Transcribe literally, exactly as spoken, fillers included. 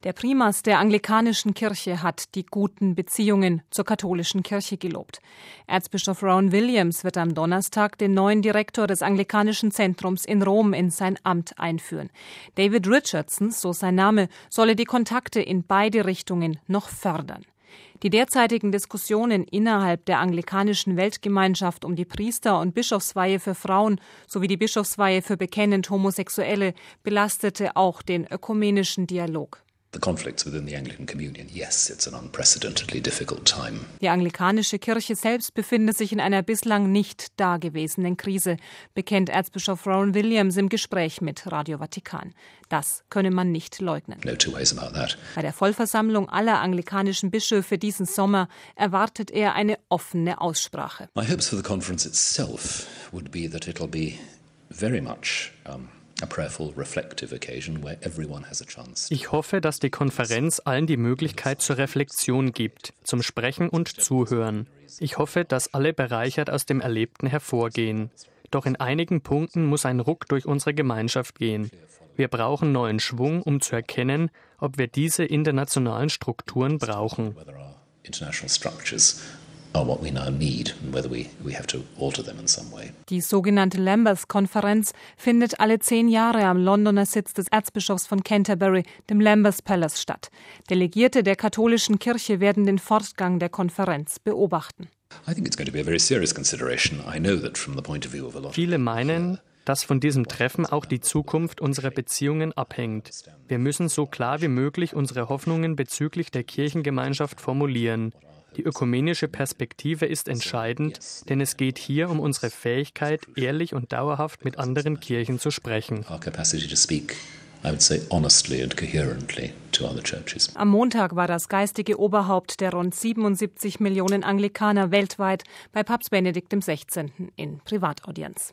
Der Primas der anglikanischen Kirche hat die guten Beziehungen zur katholischen Kirche gelobt. Erzbischof Rowan Williams wird am Donnerstag den neuen Direktor des Anglikanischen Zentrums in Rom in sein Amt einführen. David Richardson, so sein Name, solle die Kontakte in beide Richtungen noch fördern. Die derzeitigen Diskussionen innerhalb der anglikanischen Weltgemeinschaft um die Priester- und Bischofsweihe für Frauen sowie die Bischofsweihe für bekennend Homosexuelle belastete auch den ökumenischen Dialog. The conflicts within the Anglican Communion, yes, it's an unprecedentedly difficult time. Die anglikanische Kirche selbst befindet sich in einer bislang nicht dagewesenen Krise, bekennt Erzbischof Rowan Williams im Gespräch mit Radio Vatikan. Das könne man nicht leugnen. No two ways about that. Bei der Vollversammlung aller anglikanischen Bischöfe diesen Sommer erwartet er eine offene Aussprache. My hopes for the conference itself would be that it'll be very much um, Ich hoffe, dass die Konferenz allen die Möglichkeit zur Reflexion gibt, zum Sprechen und Zuhören. Ich hoffe, dass alle bereichert aus dem Erlebten hervorgehen. Doch in einigen Punkten muss ein Ruck durch unsere Gemeinschaft gehen. Wir brauchen neuen Schwung, um zu erkennen, ob wir diese internationalen Strukturen brauchen. Die sogenannte Lambeth-Konferenz findet alle zehn Jahre am Londoner Sitz des Erzbischofs von Canterbury, dem Lambeth Palace, statt. Delegierte der katholischen Kirche werden den Fortgang der Konferenz beobachten. Viele meinen, dass von diesem Treffen auch die Zukunft unserer Beziehungen abhängt. Wir müssen so klar wie möglich unsere Hoffnungen bezüglich der Kirchengemeinschaft formulieren. Die ökumenische Perspektive ist entscheidend, denn es geht hier um unsere Fähigkeit, ehrlich und dauerhaft mit anderen Kirchen zu sprechen. Am Montag war das geistige Oberhaupt der rund siebenundsiebzig Millionen Anglikaner weltweit bei Papst Benedikt der Sechzehnte in Privataudienz.